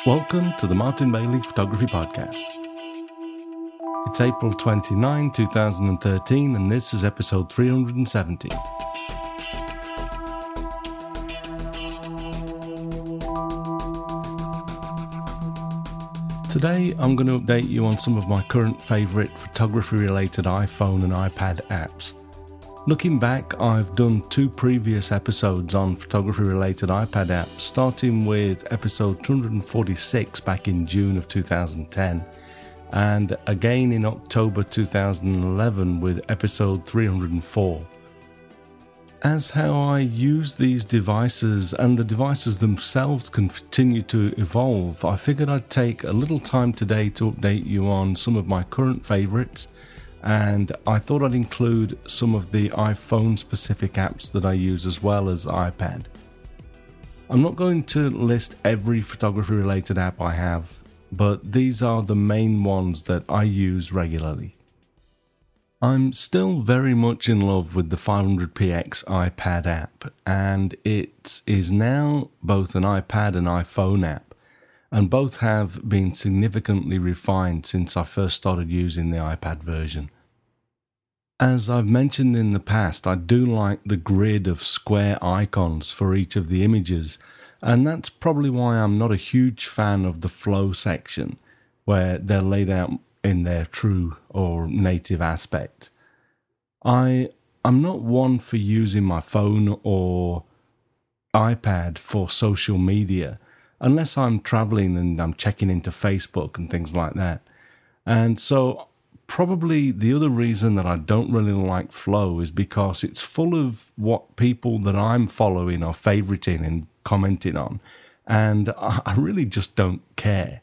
Welcome to the Martin Bailey Photography Podcast. It's April 29, 2013, and this is episode 317. Today, I'm going to update you on some of my current favourite photography-related iPhone and iPad apps. Looking back, I've done two previous episodes on photography-related iPad apps, starting with episode 246 back in June of 2010, and again in October 2011 with episode 304. As how I use these devices and the devices themselves continue to evolve, I figured I'd take a little time today to update you on some of my current favourites, and I thought I'd include some of the iPhone-specific apps that I use as well as iPad. I'm not going to list every photography-related app I have, but these are the main ones that I use regularly. I'm still very much in love with the 500px iPad app, and it is now both an iPad and iPhone app, and both have been significantly refined since I first started using the iPad version. As I've mentioned in the past, I do like the grid of square icons for each of the images, and that's probably why I'm not a huge fan of the flow section, where they're laid out in their true or native aspect. I'm not one for using my phone or iPad for social media, unless I'm traveling and I'm checking into Facebook and things like that. And so probably the other reason that I don't really like Flow is because it's full of what people that I'm following are favoriting and commenting on, and I really just don't care.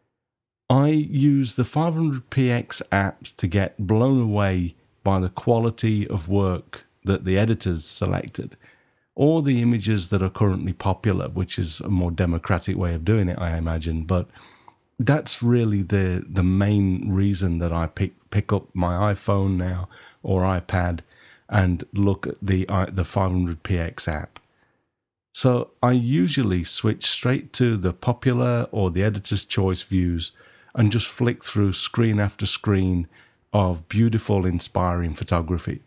I use the 500px apps to get blown away by the quality of work that the editors selected, or the images that are currently popular, which is a more democratic way of doing it, I imagine, but that's really the main reason that I pick up my iPhone now or iPad and look at the 500px app. So I usually switch straight to the popular or the editor's choice views and just flick through screen after screen of beautiful, inspiring photography.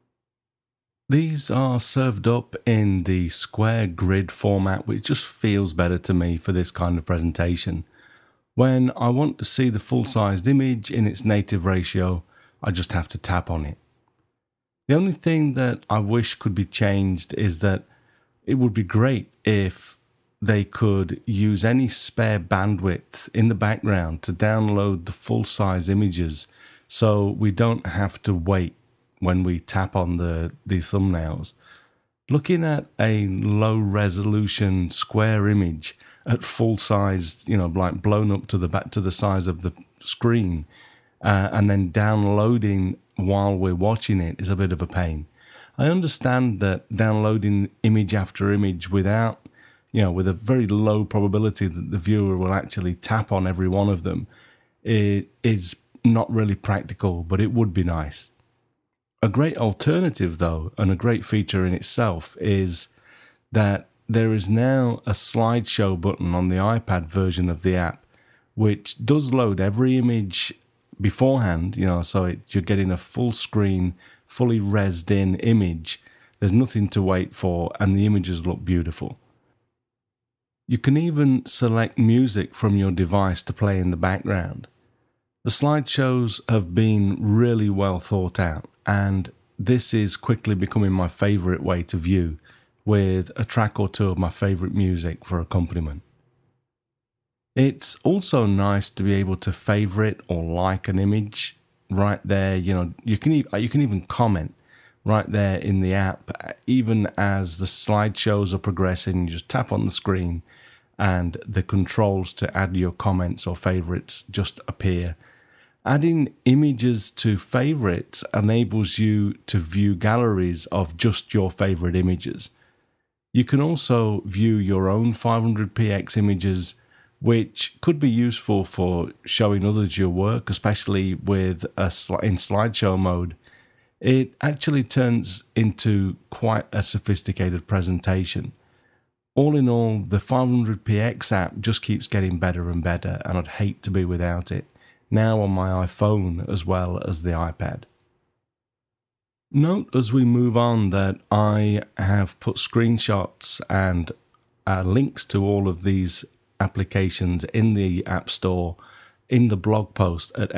These are served up in the square grid format, which just feels better to me for this kind of presentation. When I want to see the full-sized image in its native ratio, I just have to tap on it. The only thing that I wish could be changed is that it would be great if they could use any spare bandwidth in the background to download the full-size images, so we don't have to wait when we tap on the thumbnails. Looking at a low-resolution square image at full size, like blown up to the size of the screen, and then downloading while we're watching it is a bit of a pain. I understand that downloading image after image without, with a very low probability that the viewer will actually tap on every one of them, it is not really practical, but it would be nice. A great alternative, though, and a great feature in itself, is that there is now a slideshow button on the iPad version of the app, which does load every image beforehand, so you're getting a full screen, fully rezzed in image. There's nothing to wait for, and the images look beautiful. You can even select music from your device to play in the background. The slideshows have been really well thought out, and this is quickly becoming my favourite way to view, with a track or two of my favourite music for accompaniment. It's also nice to be able to favourite or like an image right there. You can even comment right there in the app, even as the slideshows are progressing. You just tap on the screen and the controls to add your comments or favourites just appear. Adding images to favourites enables you to view galleries of just your favourite images. You can also view your own 500px images, which could be useful for showing others your work, especially with in slideshow mode. It actually turns into quite a sophisticated presentation. all in all, the 500px app just keeps getting better and better, and I'd hate to be without it, now on my iPhone as well as the iPad. Note as we move on that I have put screenshots and links to all of these applications in the App Store in the blog post at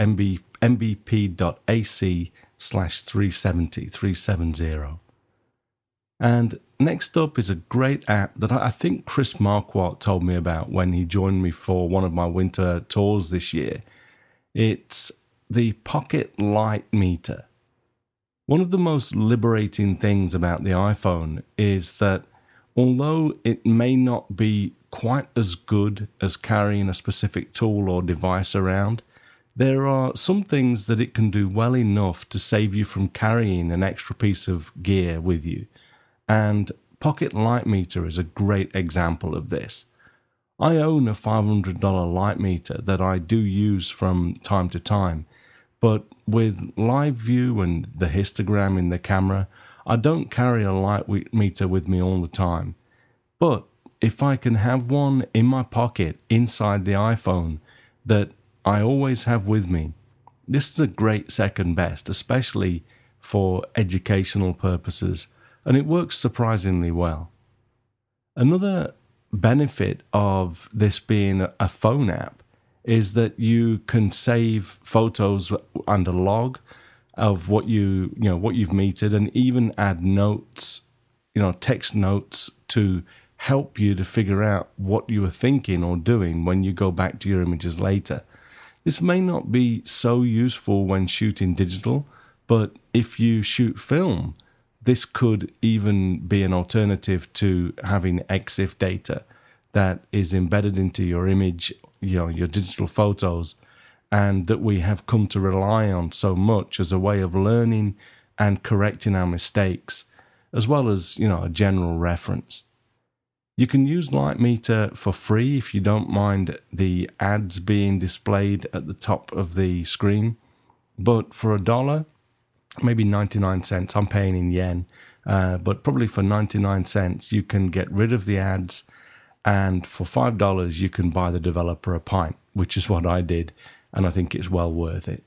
mbp.ac/370. And next up is a great app that I think Chris Marquardt told me about when he joined me for one of my winter tours this year. It's the Pocket Light Meter. One of the most liberating things about the iPhone is that although it may not be quite as good as carrying a specific tool or device around, there are some things that it can do well enough to save you from carrying an extra piece of gear with you. And Pocket Light Meter is a great example of this. I own a $500 light meter that I do use from time to time, but with Live View and the histogram in the camera, I don't carry a light meter with me all the time. But if I can have one in my pocket inside the iPhone that I always have with me, this is a great second best, especially for educational purposes, and it works surprisingly well. Another benefit of this being a phone app is that you can save photos and a log of what you've metered, and even add notes, text notes to help you to figure out what you were thinking or doing when you go back to your images later. This may not be so useful when shooting digital, but if you shoot film, this could even be an alternative to having EXIF data that is embedded into your image, your digital photos, and that we have come to rely on so much as a way of learning and correcting our mistakes, as well as, a general reference. You can use Light Meter for free if you don't mind the ads being displayed at the top of the screen, but for $1, maybe 99 cents, I'm paying in yen, but probably for 99 cents you can get rid of the ads, and for $5 you can buy the developer a pint, which is what I did, and I think it's well worth it.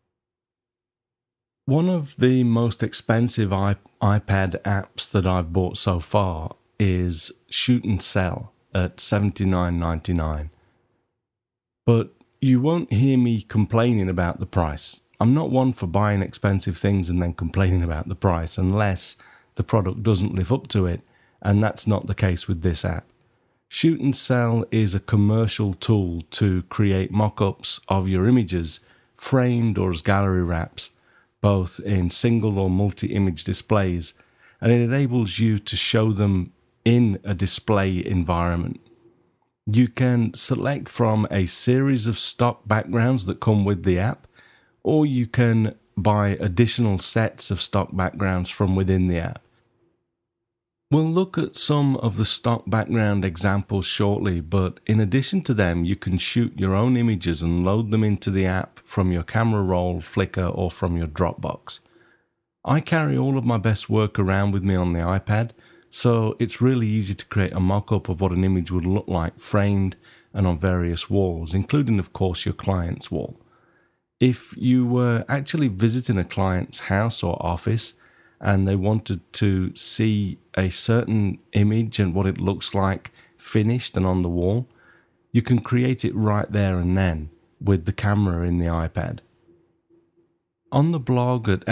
One of the most expensive iPad apps that I've bought so far is Shoot and Sell at $79.99. But you won't hear me complaining about the price. I'm not one for buying expensive things and then complaining about the price unless the product doesn't live up to it, and that's not the case with this app. Shoot and Sell is a commercial tool to create mock-ups of your images, framed or as gallery wraps, both in single or multi-image displays, and it enables you to show them in a display environment. You can select from a series of stock backgrounds that come with the app, or you can buy additional sets of stock backgrounds from within the app. We'll look at some of the stock background examples shortly, but in addition to them, you can shoot your own images and load them into the app from your camera roll, Flickr, or from your Dropbox. I carry all of my best work around with me on the iPad, so it's really easy to create a mock-up of what an image would look like framed and on various walls, including, of course, your client's wall. If you were actually visiting a client's house or office and they wanted to see a certain image and what it looks like finished and on the wall, you can create it right there and then with the camera in the iPad. On the blog at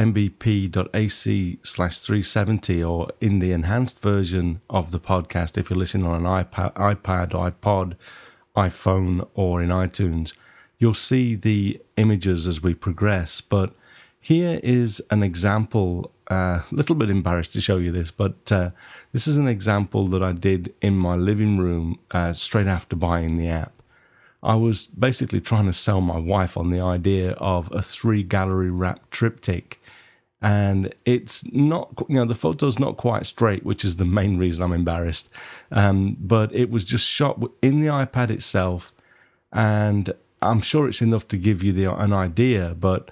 mbp.ac/370, or in the enhanced version of the podcast if you're listening on an iPad, iPod, iPhone, or in iTunes, you'll see the images as we progress. But here is an example, a little bit embarrassed to show you this, but this is an example that I did in my living room straight after buying the app. I was basically trying to sell my wife on the idea of a 3-gallery wrap triptych, and it's not, the photo's not quite straight, which is the main reason I'm embarrassed, but it was just shot in the iPad itself, and I'm sure it's enough to give you an idea, but,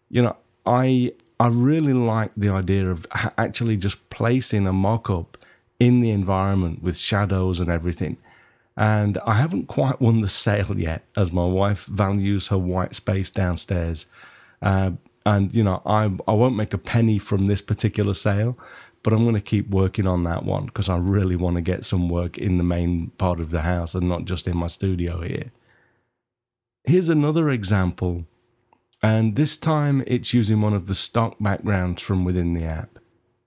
I really like the idea of actually just placing a mock-up in the environment with shadows and everything. And I haven't quite won the sale yet, as my wife values her white space downstairs. And, you know, I won't make a penny from this particular sale, but I'm going to keep working on that one because I really want to get some work in the main part of the house and not just in my studio here. Here's another example, and this time it's using one of the stock backgrounds from within the app.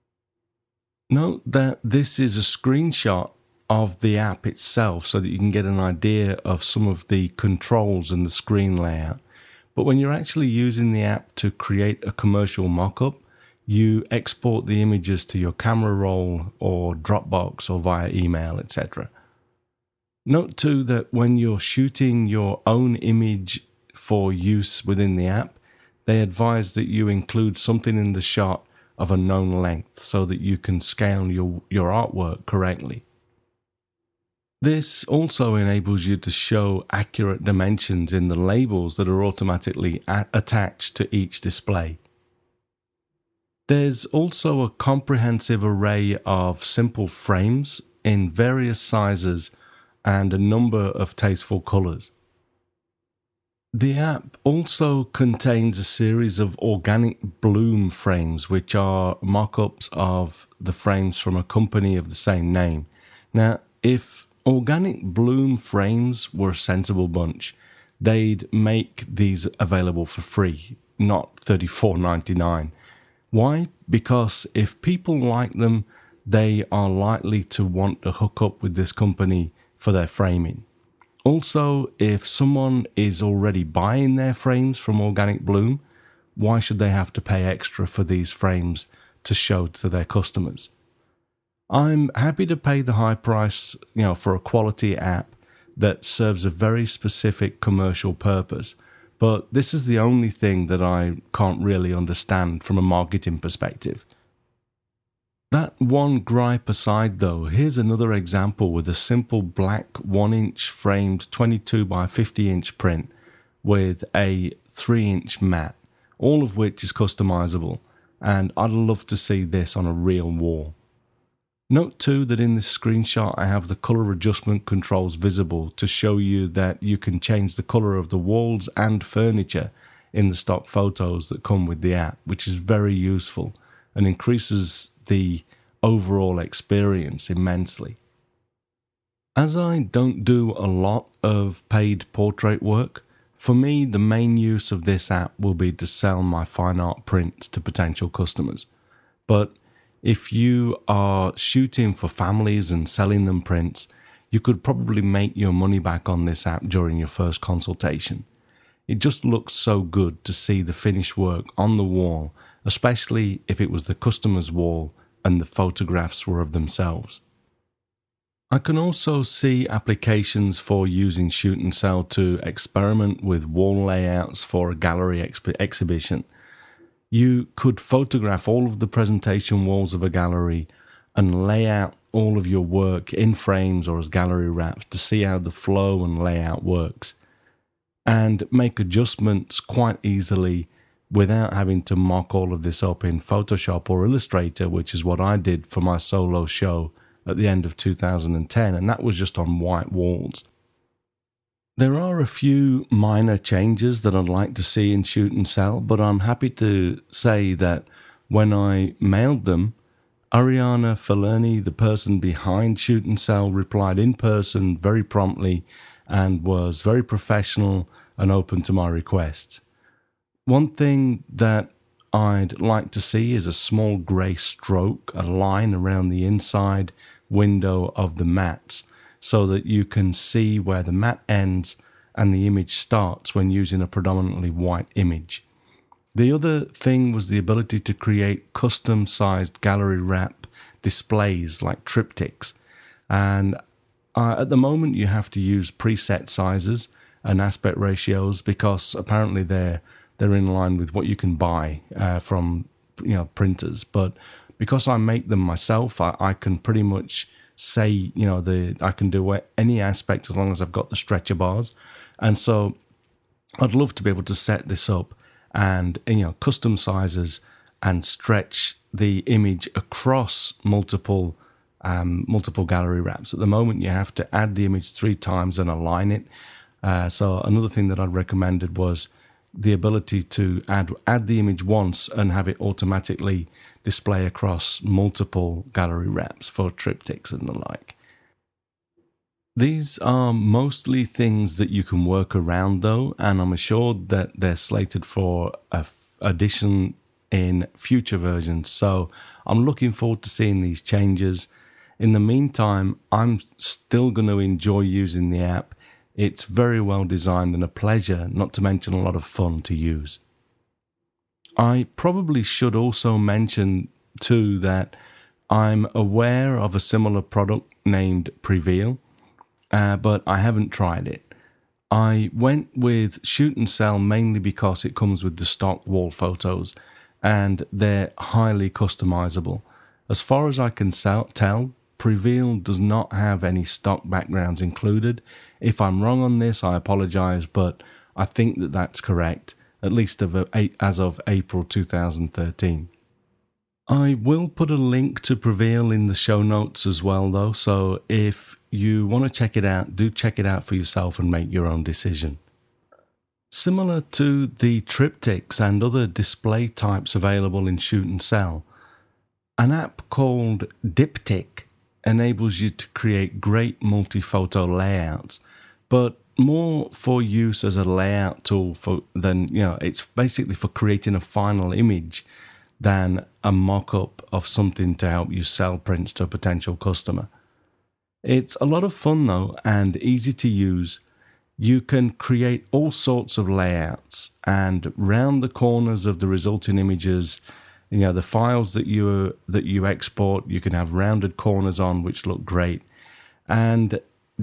Note that this is a screenshot of the app itself so that you can get an idea of some of the controls and the screen layout. But when you're actually using the app to create a commercial mock-up, you export the images to your camera roll or Dropbox or via email, etc. Note too that when you're shooting your own image for use within the app, they advise that you include something in the shot of a known length so that you can scale your artwork correctly. This also enables you to show accurate dimensions in the labels that are automatically attached to each display. There's also a comprehensive array of simple frames in various sizes and a number of tasteful colors. The app also contains a series of organic bloom frames, which are mock-ups of the frames from a company of the same name. Now, if organic bloom frames were a sensible bunch, they'd make these available for free, not $34.99. Why? Because if people like them, they are likely to want to hook up with this company for their framing. Also, if someone is already buying their frames from Organic Bloom, why should they have to pay extra for these frames to show to their customers? I'm happy to pay the high price, for a quality app that serves a very specific commercial purpose, but this is the only thing that I can't really understand from a marketing perspective. That one gripe aside though, here's another example with a simple black 1-inch framed 22 by 50 inch print with a 3-inch mat, all of which is customizable, and I'd love to see this on a real wall. Note too that in this screenshot I have the color adjustment controls visible to show you that you can change the color of the walls and furniture in the stock photos that come with the app, which is very useful and increases the overall experience immensely. As I don't do a lot of paid portrait work, for me the main use of this app will be to sell my fine art prints to potential customers. But if you are shooting for families and selling them prints, you could probably make your money back on this app during your first consultation. It just looks so good to see the finished work on the wall, especially if it was the customer's wall and the photographs were of themselves. I can also see applications for using Shoot and Sell to experiment with wall layouts for a gallery exhibition. You could photograph all of the presentation walls of a gallery and lay out all of your work in frames or as gallery wraps to see how the flow and layout works, and make adjustments quite easily without having to mock all of this up in Photoshop or Illustrator, which is what I did for my solo show at the end of 2010, and that was just on white walls. There are a few minor changes that I'd like to see in Shoot and Sell, but I'm happy to say that when I mailed them, Ariana Falerni, the person behind Shoot and Sell, replied in person very promptly and was very professional and open to my requests. One thing that I'd like to see is a small grey stroke, a line around the inside window of the mats, so that you can see where the mat ends and the image starts when using a predominantly white image. The other thing was the ability to create custom-sized gallery wrap displays like triptychs, and at the moment you have to use preset sizes and aspect ratios because apparently they're in line with what you can buy from printers. But because I make them myself, I can pretty much say I can do any aspect as long as I've got the stretcher bars, and so I'd love to be able to set this up and custom sizes and stretch the image across multiple multiple gallery wraps. At the moment, you have to add the image 3 times and align it. So another thing that I recommended was the ability to add the image once and have it automatically display across multiple gallery wraps for triptychs and the like. These are mostly things that you can work around though, and I'm assured that they're slated for addition in future versions. So I'm looking forward to seeing these changes. In the meantime, I'm still going to enjoy using the app. It's very well designed and a pleasure, not to mention a lot of fun to use. I probably should also mention too that I'm aware of a similar product named Preveal, but I haven't tried it. I went with Shoot and Sell mainly because it comes with the stock wall photos and they're highly customizable. As far as I can tell, Preveal does not have any stock backgrounds included. If I'm wrong on this, I apologize, but I think that that's correct, at least as of April 2013. I will put a link to Preveal in the show notes as well, though, so if you want to check it out, do check it out for yourself and make your own decision. Similar to the triptychs and other display types available in Shoot and Sell, an app called Diptych enables you to create great multi-photo layouts, but more for use as a layout tool it's basically for creating a final image than a mock-up of something to help you sell prints to a potential customer. It's a lot of fun though and easy to use. You can create all sorts of layouts, and round the corners of the resulting images, the files that you export, you can have rounded corners on which look great. And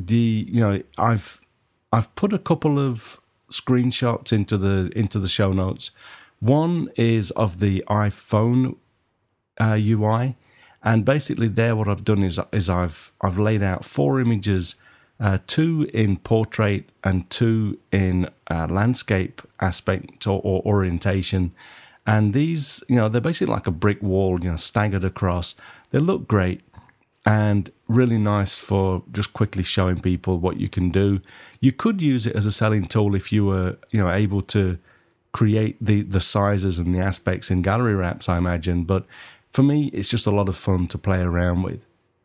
I've put a couple of screenshots into the show notes. One is of the iPhone UI, and basically there what I've done is I've laid out 4 images, 2 in portrait and 2 in landscape aspect or orientation. And these, they're basically like a brick wall, staggered across. They look great and really nice for just quickly showing people what you can do. You could use it as a selling tool if you were, able to create the sizes and the aspects in gallery wraps, I imagine. But for me, it's just a lot of fun to play around with.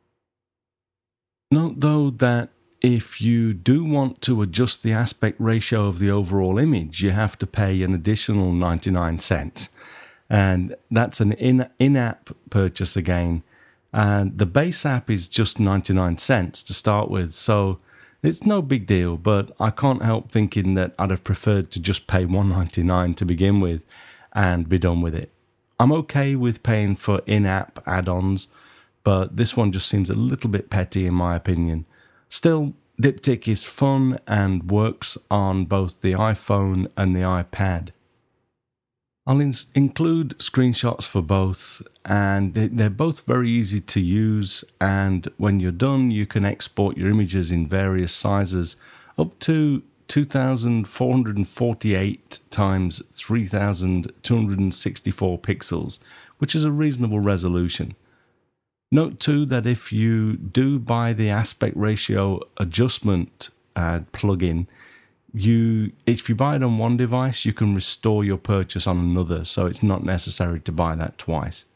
Note though that if you do want to adjust the aspect ratio of the overall image, you have to pay an additional 99 cents. And that's an in-app purchase again. And the base app is just 99 cents to start with. So it's no big deal, but I can't help thinking that I'd have preferred to just pay $1.99 to begin with and be done with it. I'm okay with paying for in-app add-ons, but this one just seems a little bit petty in my opinion. Still, Diptych is fun and works on both the iPhone and the iPad. I'll include screenshots for both, and they're both very easy to use, and when you're done you can export your images in various sizes up to 2448 times 3264 pixels, which is a reasonable resolution. Note too that if you do buy the aspect ratio adjustment plugin, if you buy it on one device, you can restore your purchase on another, so it's not necessary to buy that twice.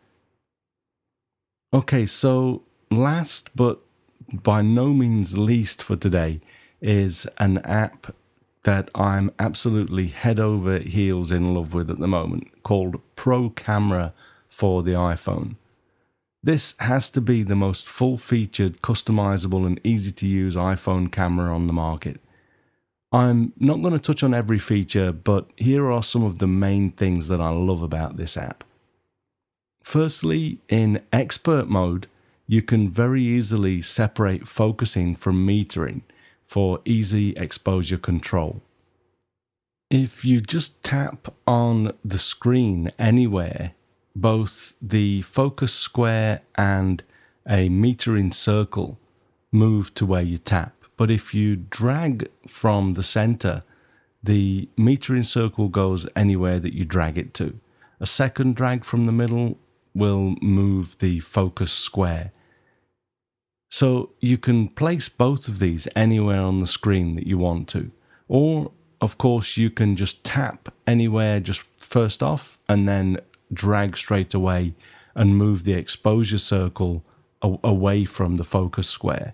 Okay, so last but by no means least for today is an app that I'm absolutely head over heels in love with at the moment, called Pro Camera for the iPhone. This has to be the most full-featured, customizable and easy-to-use iPhone camera on the market. I'm not going to touch on every feature, but here are some of the main things that I love about this app. Firstly, in expert mode, you can very easily separate focusing from metering for easy exposure control. If you just tap on the screen anywhere, both the focus square and a metering circle move to where you tap. But if you drag from the center, the metering circle goes anywhere that you drag it to. A second drag from the middle will move the focus square. So you can place both of these anywhere on the screen that you want to. Or, of course, you can just tap anywhere just first off and then drag straight away and move the exposure circle away from the focus square.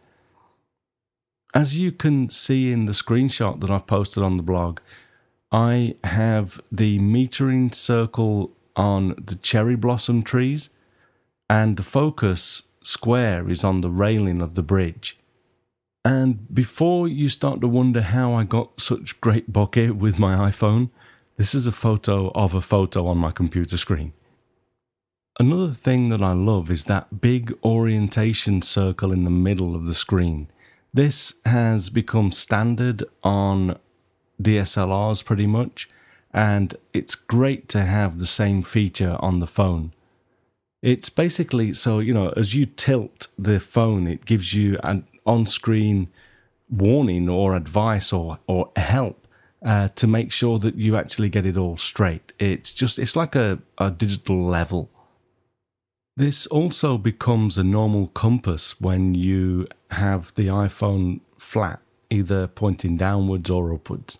As you can see in the screenshot that I've posted on the blog, I have the metering circle on the cherry blossom trees, and the focus square is on the railing of the bridge. And before you start to wonder how I got such great bokeh with my iPhone, this is a photo of a photo on my computer screen. Another thing that I love is that big orientation circle in the middle of the screen. This has become standard on DSLRs pretty much, and it's great to have the same feature on the phone. It's basically, so, as you tilt the phone, it gives you an on-screen warning or advice or help to make sure that you actually get it all straight. It's like a digital level. This also becomes a normal compass when you have the iPhone flat, either pointing downwards or upwards.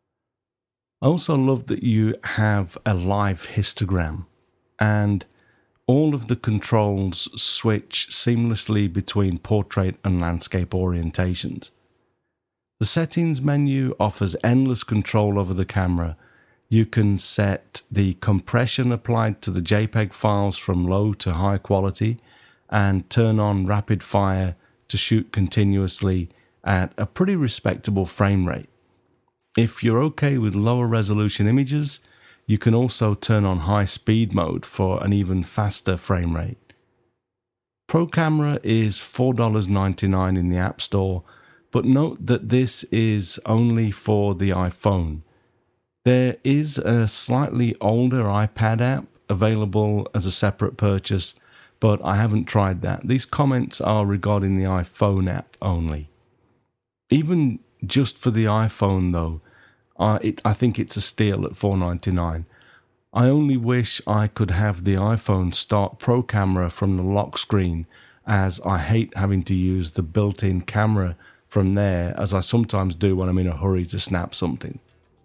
I also love that you have a live histogram, and all of the controls switch seamlessly between portrait and landscape orientations. The settings menu offers endless control over the camera. You can set the compression applied to the JPEG files from low to high quality and turn on rapid fire to shoot continuously at a pretty respectable frame rate. If you're okay with lower resolution images, you can also turn on high speed mode for an even faster frame rate. Pro Camera is $4.99 in the App Store, but note that this is only for the iPhone. There is a slightly older iPad app available as a separate purchase, but I haven't tried that. These comments are regarding the iPhone app only. Even just for the iPhone though, I think it's a steal at $4.99. I only wish I could have the iPhone start Pro Camera from the lock screen, as I hate having to use the built-in camera from there, as I sometimes do when I'm in a hurry to snap something.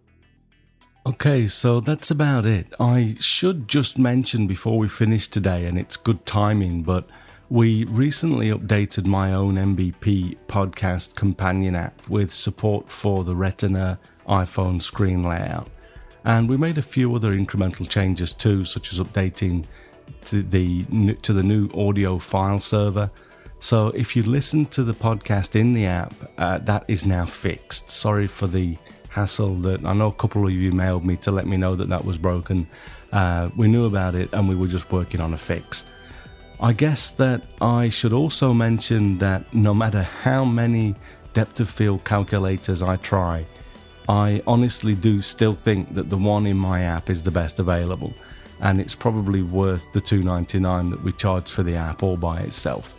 Okay, so that's about it. I should just mention before we finish today, and it's good timing, but we recently updated my own MVP podcast companion app with support for the Retina iPhone screen layout. And we made a few other incremental changes too, such as updating to the new audio file server. So if you listen to the podcast in the app, that is now fixed. Sorry for the hassle that I know a couple of you mailed me to let me know that was broken. We knew about it and we were just working on a fix. I guess that I should also mention that no matter how many depth of field calculators I try, I honestly do still think that the one in my app is the best available, and it's probably worth the $2.99 that we charge for the app all by itself.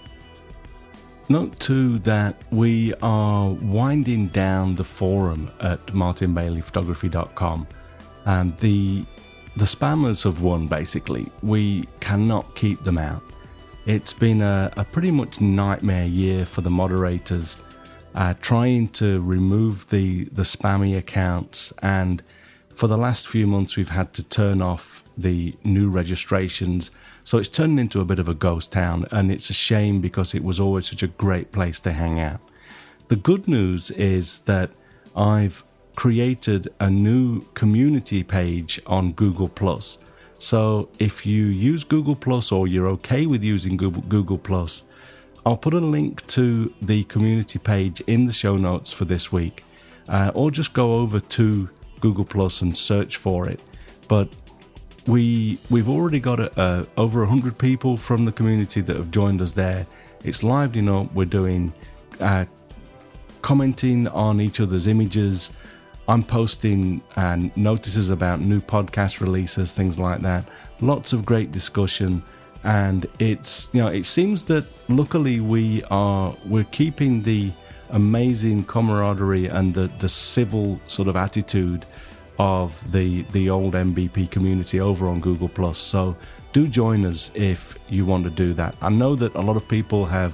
Note too that we are winding down the forum at martinbaileyphotography.com, and the spammers have won basically. We cannot keep them out. It's been a pretty much nightmare year for the moderators, trying to remove the spammy accounts, and for the last few months we've had to turn off the new registrations, so it's turned into a bit of a ghost town, and it's a shame because it was always such a great place to hang out. The good news is that I've created a new community page on Google+. So if you use Google+, or you're okay with using Google+, I'll put a link to the community page in the show notes for this week, or just go over to Google Plus and search for it. But we've already got over 100 people from the community that have joined us there. It's livening up. We're doing commenting on each other's images. I'm posting notices about new podcast releases, things like that. Lots of great discussion. And it seems that luckily we're keeping the amazing camaraderie and the civil sort of attitude of the old MVP community over on Google+. So do join us if you want to do that. I know that a lot of people have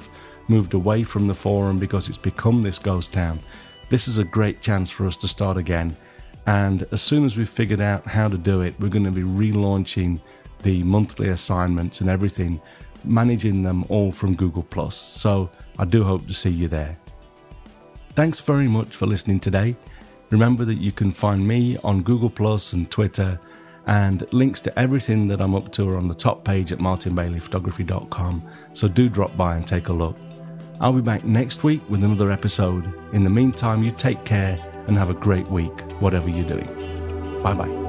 moved away from the forum because it's become this ghost town. This is a great chance for us to start again. And as soon as we've figured out how to do it, we're going to be relaunching the monthly assignments and everything, managing them all from Google+. So I do hope to see you there. Thanks very much for listening today. Remember that you can find me on Google+ and Twitter, and links to everything that I'm up to are on the top page at martinbaileyphotography.com, so do drop by and take a look. I'll be back next week with another episode. In the meantime, you take care and have a great week, whatever you're doing. Bye-bye.